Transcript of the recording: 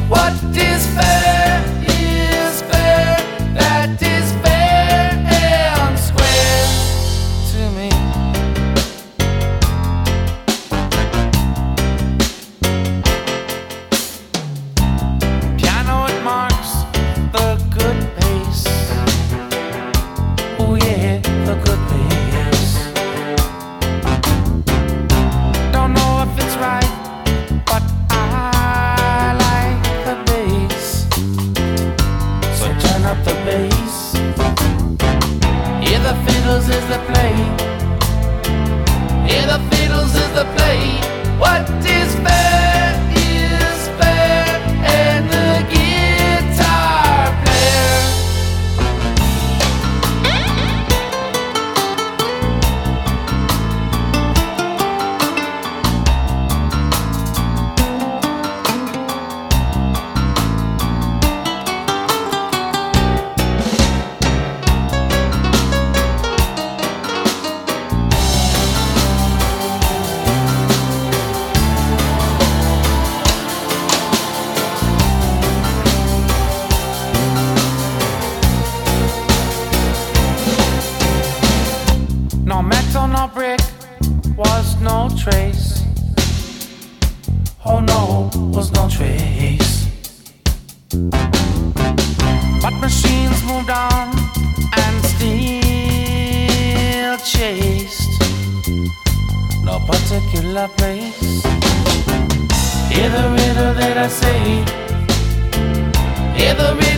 What is fair is fair. That is fair and square to me. Piano, it marks the good pace. Oh yeah, the good pace. Don't know if it's right, but I like the bass. So turn up the bass. Yeah, the fiddles is the play. Yeah, the fiddles is the play. What is fair is fair, and the guitar player. No metal, no brick, was no trace. Oh no, was no trace. But machines moved on and still chased no particular place. Hear the riddle that I say. Hear the riddle.